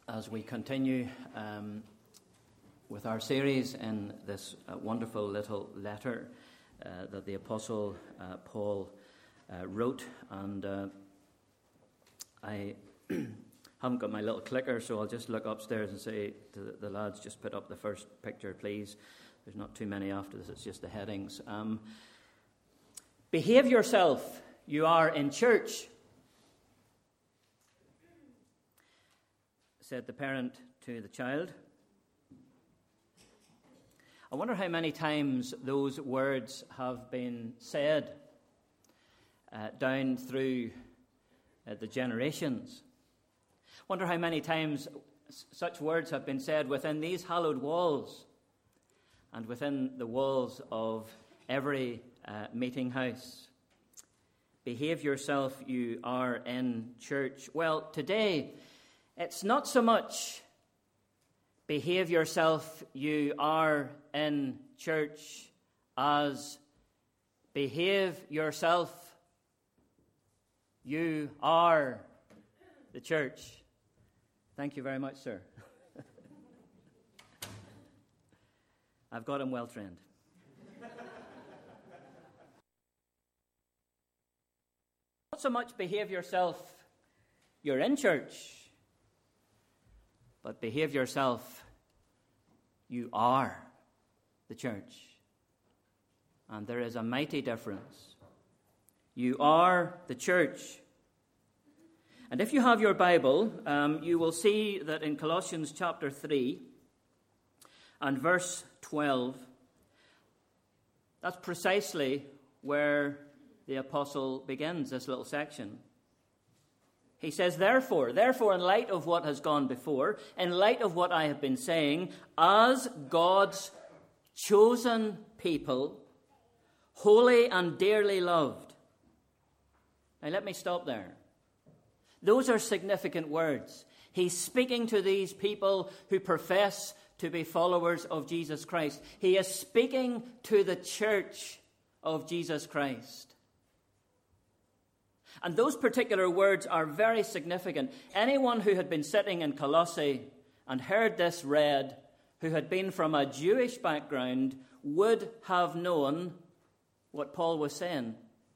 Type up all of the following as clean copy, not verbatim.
as we continue with our series in this wonderful little letter that the Apostle Paul wrote. And I haven't got my little clicker, so I'll just look upstairs and say to the lads, just put up the first picture, please. There's not too many after this, it's just the headings. Behave yourself, you are in church, said the parent to the child. I wonder how many times those words have been said down through the generations. I wonder how many times such words have been said within these hallowed walls and within the walls of every meeting house. Behave yourself, you are in church. Well, today, it's not so much behave yourself, you are in church, as behave yourself, you are the church. Thank you very much, sir. I've got him well trained. Not so much behave yourself, you're in church, but behave yourself, you are the church. And there is a mighty difference. You are the church. And if you have your Bible, you will see that in Colossians chapter 3 and verse 12, that's precisely where the apostle begins this little section. He says, therefore, in light of what has gone before, in light of what I have been saying, as God's chosen people, holy and dearly loved. Now let me stop there. Those are significant words. He's speaking to these people who profess to be followers of Jesus Christ. He is speaking to the church of Jesus Christ. And those particular words are very significant. Anyone who had been sitting in Colossae and heard this read, who had been from a Jewish background, would have known what Paul was saying.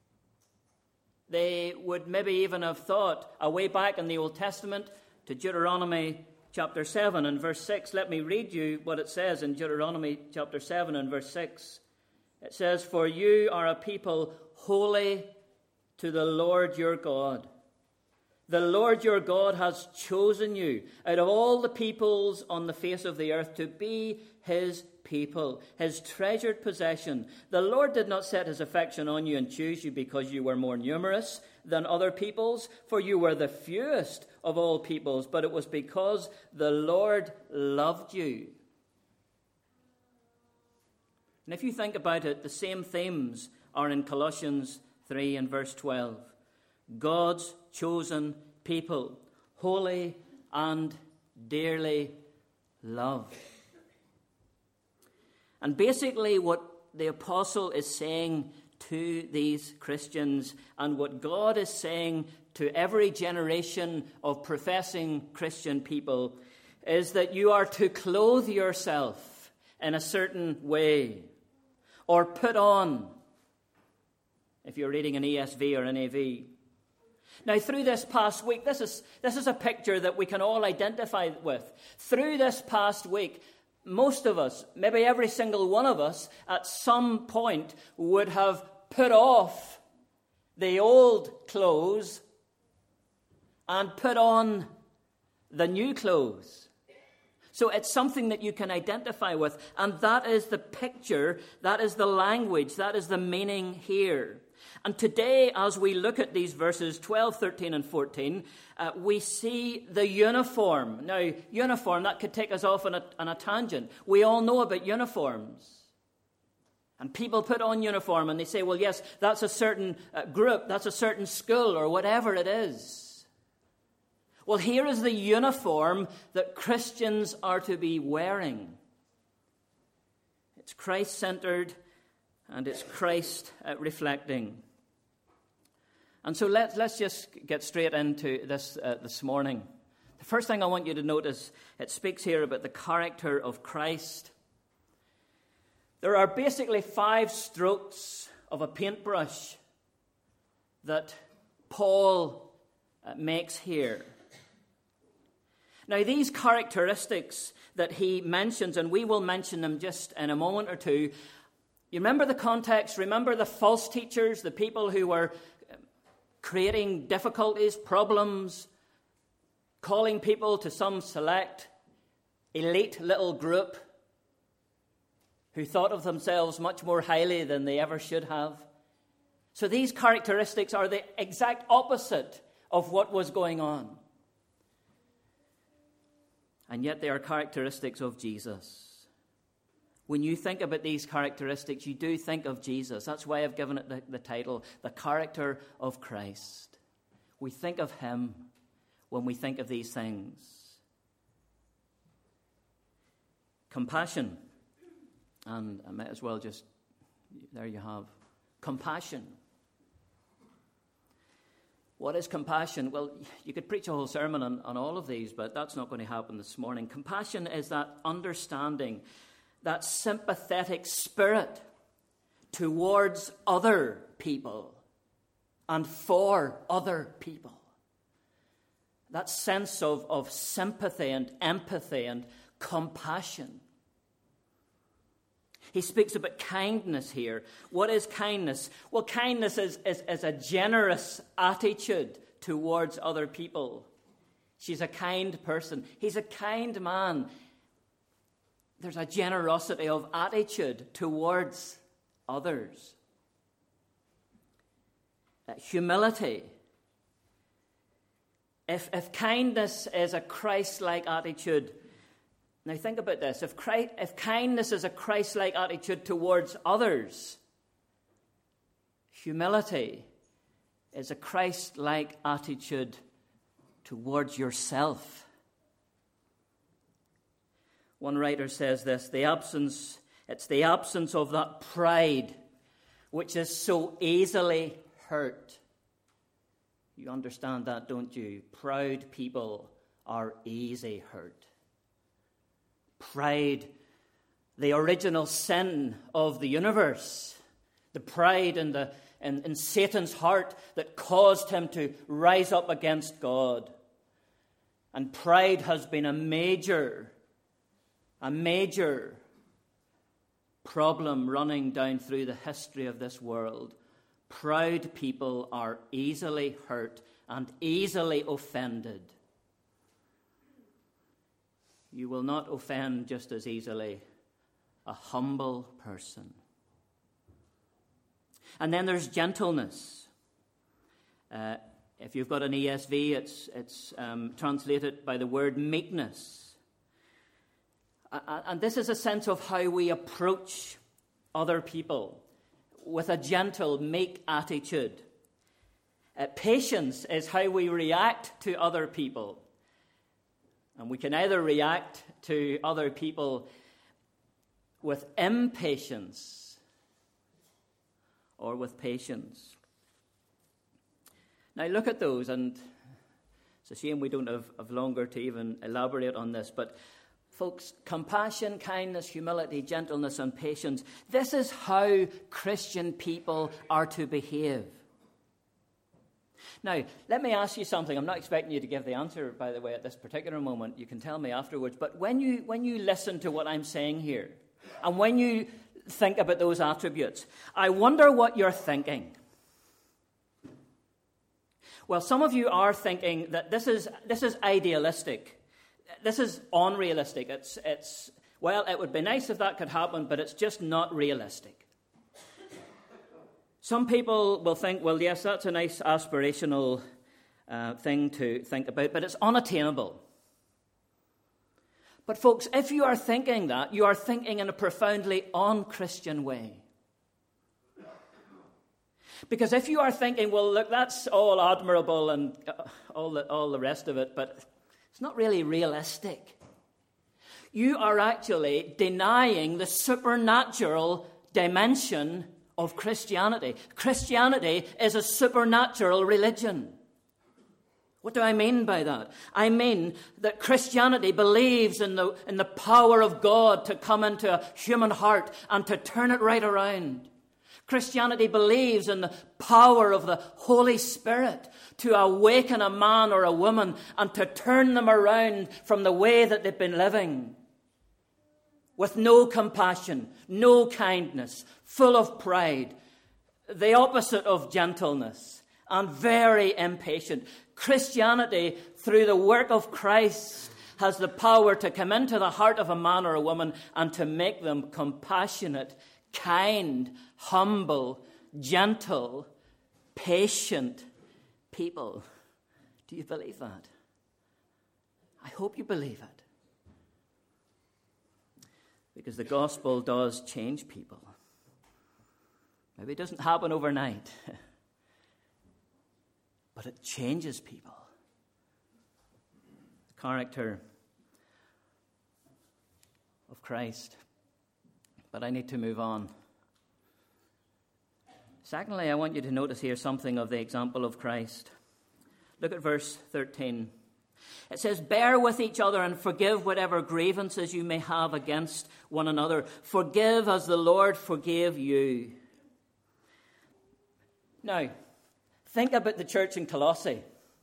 They would maybe even have thought, away back in the Old Testament, to Deuteronomy chapter 7 and verse 6. Let me read you what it says in Deuteronomy chapter 7 and verse 6. It says, for you are a people holy to the Lord your God. The Lord your God has chosen you out of all the peoples on the face of the earth to be his people, his treasured possession. The Lord did not set his affection on you and choose you because you were more numerous than other peoples, for you were the fewest of all peoples, but it was because the Lord loved you. And if you think about it, the same themes are in Colossians 3 and verse 12. God's chosen people, holy and dearly loved. And basically what the apostle is saying to these Christians, and what God is saying to every generation of professing Christian people, is that you are to clothe yourself in a certain way, or put on, if you're reading an ESV or an AV. Now, through this past week, this is a picture that we can all identify with. Through this past week, most of us, maybe every single one of us, at some point would have put off the old clothes and put on the new clothes. So it's something that you can identify with, and that is the picture, that is the language, that is the meaning here. And today, as we look at these verses 12, 13, and 14, we see the uniform. Now, uniform, that could take us off on a tangent. We all know about uniforms. And people put on uniform and they say, well, yes, that's a certain group, that's a certain school, or whatever it is. Well, here is the uniform that Christians are to be wearing. It's Christ-centered and it's Christ-reflecting. And so let's just get straight into this morning. The first thing I want you to notice, it speaks here about the character of Christ. There are basically 5 strokes of a paintbrush that Paul makes here. Now, these characteristics that he mentions, and we will mention them just in a moment or two, you remember the context, remember the false teachers, the people who were creating difficulties, problems, calling people to some select, elite little group who thought of themselves much more highly than they ever should have. So these characteristics are the exact opposite of what was going on. And yet they are characteristics of Jesus. When you think about these characteristics, you do think of Jesus. That's why I've given it the title, The Character of Christ. We think of him when we think of these things. Compassion. And I might as well just, there you have. Compassion. What is compassion? Well, you could preach a whole sermon on all of these, but that's not going to happen this morning. Compassion is that understanding, that sympathetic spirit towards other people and for other people. That sense of sympathy and empathy and compassion. He speaks about kindness here. What is kindness? Well, kindness is a generous attitude towards other people. She's a kind person. He's a kind man. There's a generosity of attitude towards others. Humility. If kindness is a Christ-like attitude, now think about this. If kindness is a Christ-like attitude towards others, humility is a Christ-like attitude towards yourself. One writer says this, it's the absence of that pride which is so easily hurt. You understand that, don't you? Proud people are easy hurt. Pride, the original sin of the universe, the pride in Satan's heart that caused him to rise up against God. And pride has been a major problem running down through the history of this world. Proud people are easily hurt and easily offended. You will not offend just as easily a humble person. And then there's gentleness. If you've got an ESV, it's translated by the word meekness. And this is a sense of how we approach other people with a gentle, meek attitude. Patience is how we react to other people. And we can either react to other people with impatience or with patience. Now look at those, and it's a shame we don't have longer to even elaborate on this, but folks, compassion, kindness, humility, gentleness, and patience, this is how Christian people are to behave. Now, let me ask you something. I'm not expecting you to give the answer, by the way, at this particular moment. You can tell me afterwards. But when you listen to what I'm saying here, and when you think about those attributes, I wonder what you're thinking. Well, some of you are thinking that this is idealistic. This is unrealistic. It's well, it would be nice if that could happen, but it's just not realistic. Some people will think, well, yes, that's a nice aspirational thing to think about, but it's unattainable. But folks, if you are thinking that, you are thinking in a profoundly un-Christian way. Because if you are thinking, well, look, that's all admirable and all the rest of it, but it's not really realistic, you are actually denying the supernatural dimension of Christianity. Christianity is a supernatural religion. What do I mean by that? I mean that Christianity believes in the power of God to come into a human heart and to turn it right around. Christianity believes in the power of the Holy Spirit to awaken a man or a woman and to turn them around from the way that they've been living. With no compassion, no kindness, full of pride, the opposite of gentleness, and very impatient. Christianity, through the work of Christ, has the power to come into the heart of a man or a woman and to make them compassionate, kind, humble, gentle, patient people. Do you believe that? I hope you believe it. Because the gospel does change people. Maybe it doesn't happen overnight, but it changes people. The character of Christ. But I need to move on. Secondly, I want you to notice here something of the example of Christ. Look at verse 13. It says, bear with each other and forgive whatever grievances you may have against one another. Forgive as the Lord forgave you. Now, think about the church in Colossae.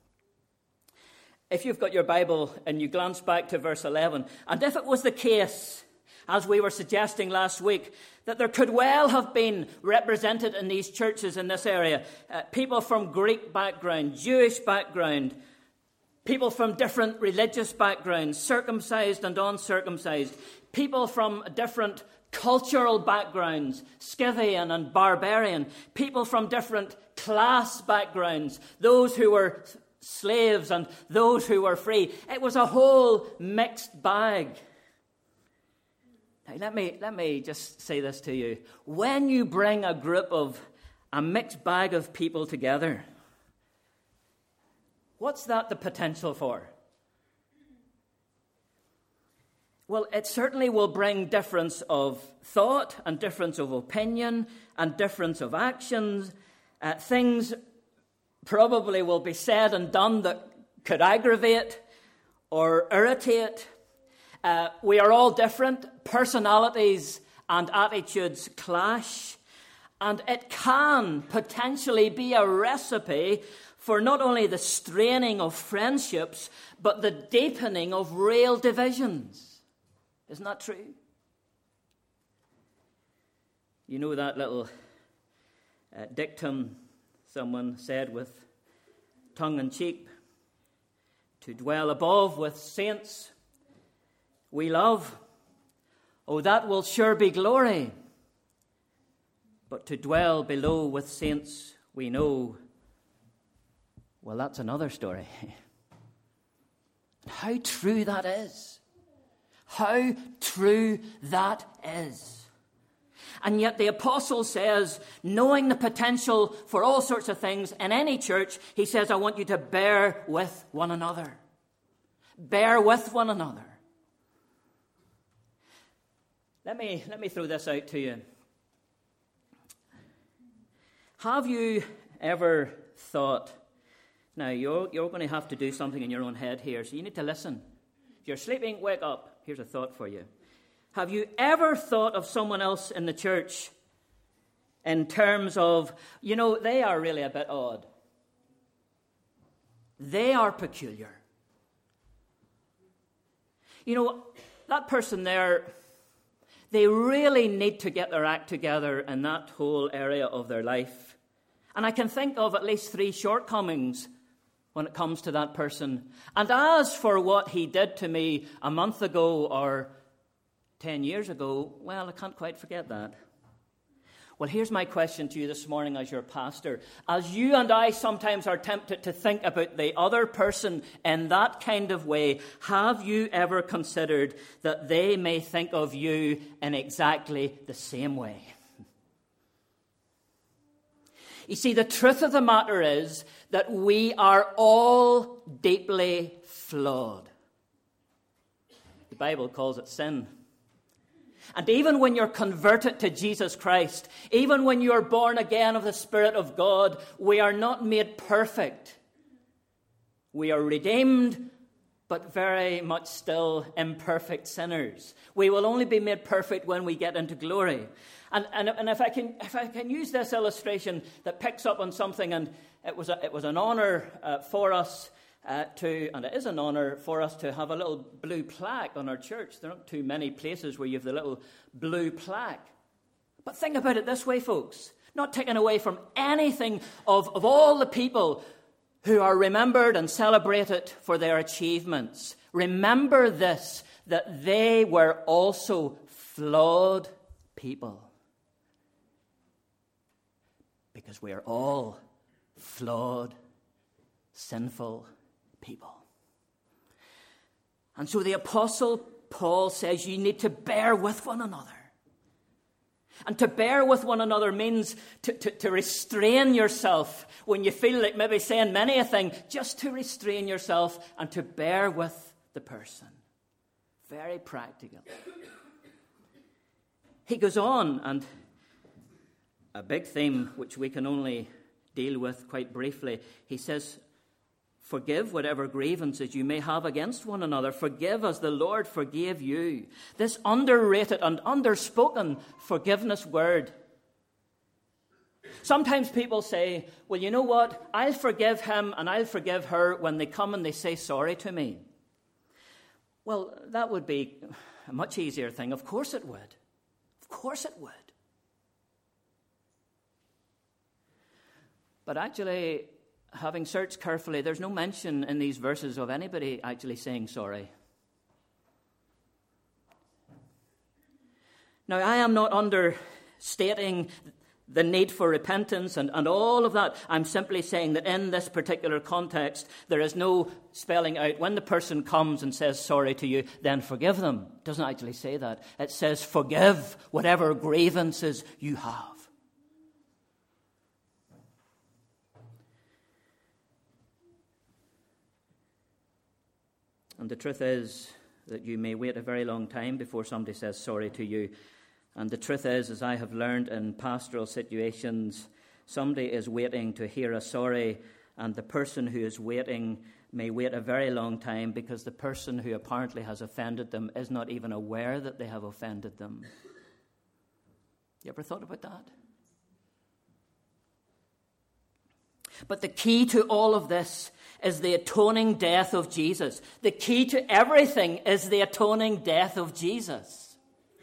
If you've got your Bible and you glance back to verse 11, and if it was the case, as we were suggesting last week, that there could well have been represented in these churches in this area, people from Greek background, Jewish background, people from different religious backgrounds, circumcised and uncircumcised, people from different cultural backgrounds, Scythian and barbarian, people from different class backgrounds, those who were slaves and those who were free. It was a whole mixed bag. Now, let me just say this to you. When you bring a mixed bag of people together, what's that the potential for? Well, it certainly will bring difference of thought and difference of opinion and difference of actions. Things probably will be said and done that could aggravate or irritate. We are all different. Personalities and attitudes clash. And it can potentially be a recipe for not only the straining of friendships, but the deepening of real divisions. Isn't that true? You know that little dictum someone said with tongue-in-cheek, to dwell above with saints we love, oh, that will sure be glory. But to dwell below with saints we know, well, that's another story. How true that is. How true that is. And yet the apostle says, knowing the potential for all sorts of things in any church, he says, I want you to bear with one another. Bear with one another. Let me throw this out to you. Have you ever thought, now you're going to have to do something in your own head here, so you need to listen. If you're sleeping, wake up. Here's a thought for you. Have you ever thought of someone else in the church in terms of, they are really a bit odd. They are peculiar. That person there, they really need to get their act together in that whole area of their life. And I can think of at least 3 shortcomings when it comes to that person. And as for what he did to me a month ago or 10 years ago, well, I can't quite forget that. Well, here's my question to you this morning as your pastor. As you and I sometimes are tempted to think about the other person in that kind of way, have you ever considered that they may think of you in exactly the same way? You see, the truth of the matter is that we are all deeply flawed. The Bible calls it sin. And even when you're converted to Jesus Christ, even when you are born again of the Spirit of God, we are not made perfect. We are redeemed, but very much still imperfect sinners. We will only be made perfect when we get into glory. And if I can use this illustration that picks up on something, and it was an honor for us and it is an honor for us to have a little blue plaque on our church. There aren't too many places where you have the little blue plaque. But think about it this way, folks. Not taken away from anything of all the people who are remembered and celebrated for their achievements. Remember this, that they were also flawed people. Because we are all flawed, sinful people. And so the Apostle Paul says you need to bear with one another. And to bear with one another means to restrain yourself when you feel like maybe saying many a thing, just to restrain yourself and to bear with the person. Very practical. He goes on, and a big theme which we can only deal with quite briefly, he says, forgive whatever grievances you may have against one another. Forgive as the Lord forgave you. This underrated and underspoken forgiveness word. Sometimes people say, well, you know what? I'll forgive him and I'll forgive her when they come and they say sorry to me. Well, that would be a much easier thing. Of course it would. Of course it would. But actually, having searched carefully, there's no mention in these verses of anybody actually saying sorry. Now, I am not understating the need for repentance and all of that. I'm simply saying that in this particular context, there is no spelling out when the person comes and says sorry to you, then forgive them. It doesn't actually say that. It says forgive whatever grievances you have. And the truth is that you may wait a very long time before somebody says sorry to you. And the truth is, as I have learned in pastoral situations, somebody is waiting to hear a sorry, and the person who is waiting may wait a very long time because the person who apparently has offended them is not even aware that they have offended them. You ever thought about that? But the key to all of this is the atoning death of Jesus. The key to everything is the atoning death of Jesus.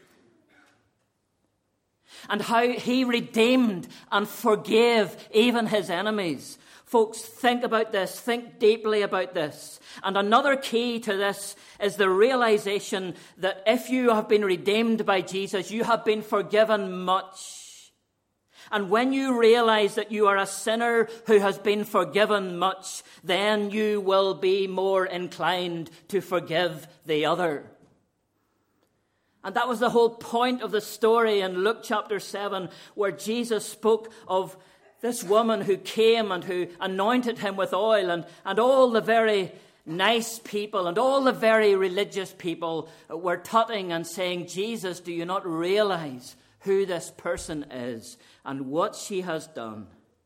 And how he redeemed and forgave even his enemies. Folks, think about this. Think deeply about this. And another key to this is the realization that if you have been redeemed by Jesus, you have been forgiven much. And when you realize that you are a sinner who has been forgiven much, then you will be more inclined to forgive the other. And that was the whole point of the story in Luke chapter 7, where Jesus spoke of this woman who came and who anointed him with oil, and all the very nice people and all the very religious people were tutting and saying, Jesus, do you not realize who this person is and what she has done?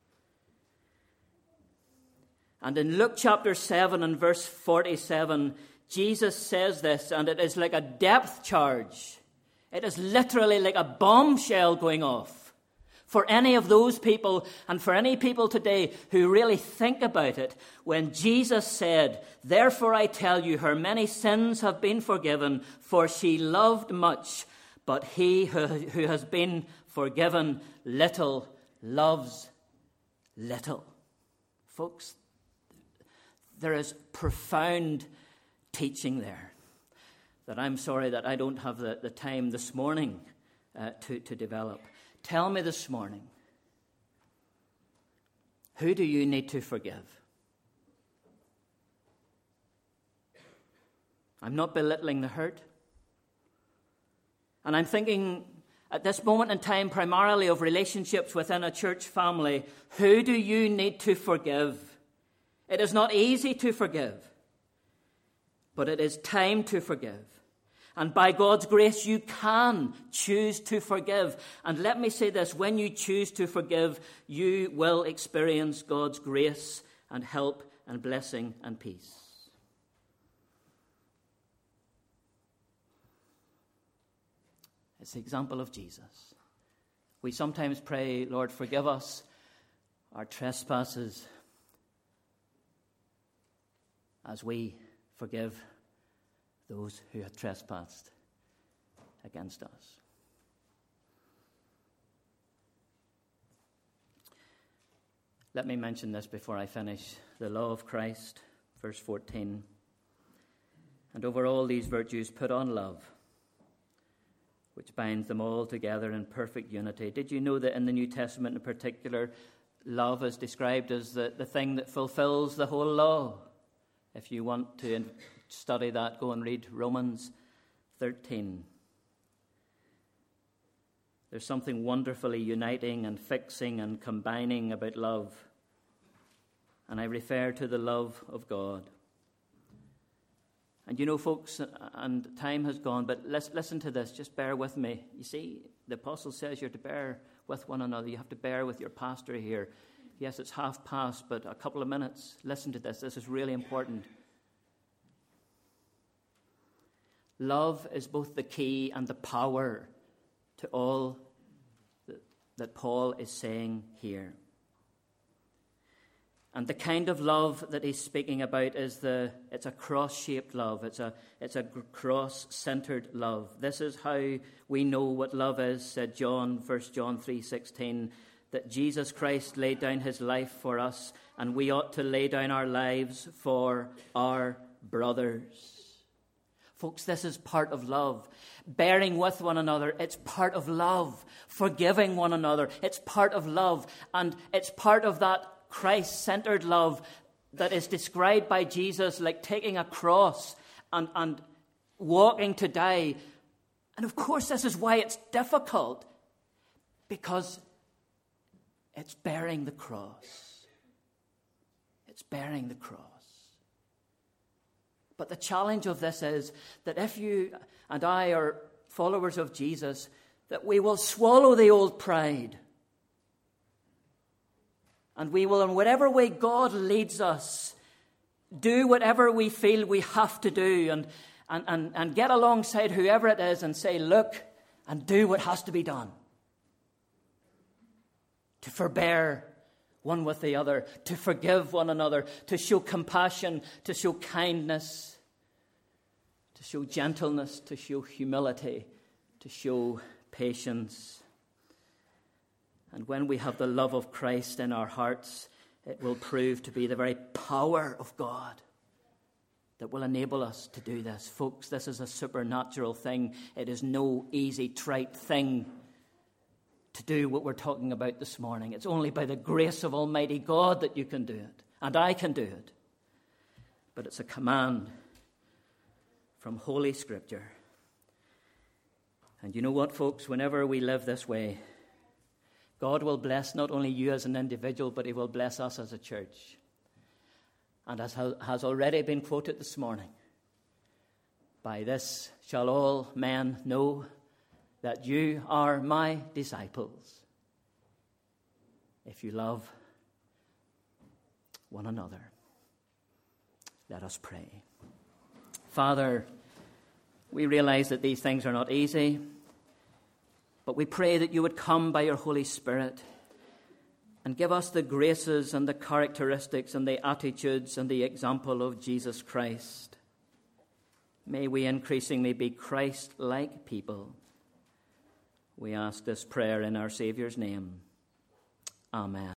And in Luke chapter 7 and verse 47, Jesus says this, and it is like a depth charge. It is literally like a bombshell going off for any of those people and for any people today who really think about it. When Jesus said, therefore I tell you, her many sins have been forgiven, for she loved much. But he who has been forgiven little loves little. Folks, there is profound teaching there that I'm sorry that I don't have the time this morning to develop. Tell me this morning, who do you need to forgive? I'm not belittling the hurt. And I'm thinking at this moment in time primarily of relationships within a church family. Who do you need to forgive? It is not easy to forgive, but it is time to forgive. And by God's grace, you can choose to forgive. And let me say this, when you choose to forgive, you will experience God's grace and help and blessing and peace. It's the example of Jesus. We sometimes pray, Lord, forgive us our trespasses as we forgive those who have trespassed against us. Let me mention this before I finish. The law of Christ, verse 14. And over all these virtues put on love, which binds them all together in perfect unity. Did you know that in the New Testament in particular, love is described as the thing that fulfills the whole law? If you want to study that, go and read Romans 13. There's something wonderfully uniting and fixing and combining about love. And I refer to the love of God. And you know, folks, and time has gone, but listen to this. Just bear with me. You see, the apostle says you're to bear with one another. You have to bear with your pastor here. Yes, it's past, but a couple of minutes. Listen to this. This is really important. Love is both the key and the power to all that Paul is saying here. And the kind of love that he's speaking about is it's a cross-shaped love. It's a cross-centered love. This is how we know what love is, said John, 1 John 3:16, that Jesus Christ laid down his life for us, and we ought to lay down our lives for our brothers. Folks, this is part of love. Bearing with one another, it's part of love. Forgiving one another, it's part of love. And it's part of that Christ-centered love that is described by Jesus like taking a cross and walking to die. And of course, this is why it's difficult, because it's bearing the cross. It's bearing the cross. But the challenge of this is that if you and I are followers of Jesus, that we will swallow the old pride. And we will, in whatever way God leads us, do whatever we feel we have to do and get alongside whoever it is and say, look, and do what has to be done. To forbear one with the other, to forgive one another, to show compassion, to show kindness, to show gentleness, to show humility, to show patience. And when we have the love of Christ in our hearts, it will prove to be the very power of God that will enable us to do this. Folks, this is a supernatural thing. It is no easy, trite thing to do what we're talking about this morning. It's only by the grace of Almighty God that you can do it. And I can do it. But it's a command from Holy Scripture. And you know what, folks? Whenever we live this way, God will bless not only you as an individual, but he will bless us as a church. And as has already been quoted this morning, by this shall all men know that you are my disciples, if you love one another. Let us pray. Father, we realize that these things are not easy, but we pray that you would come by your Holy Spirit and give us the graces and the characteristics and the attitudes and the example of Jesus Christ. May we increasingly be Christ-like people. We ask this prayer in our Saviour's name. Amen.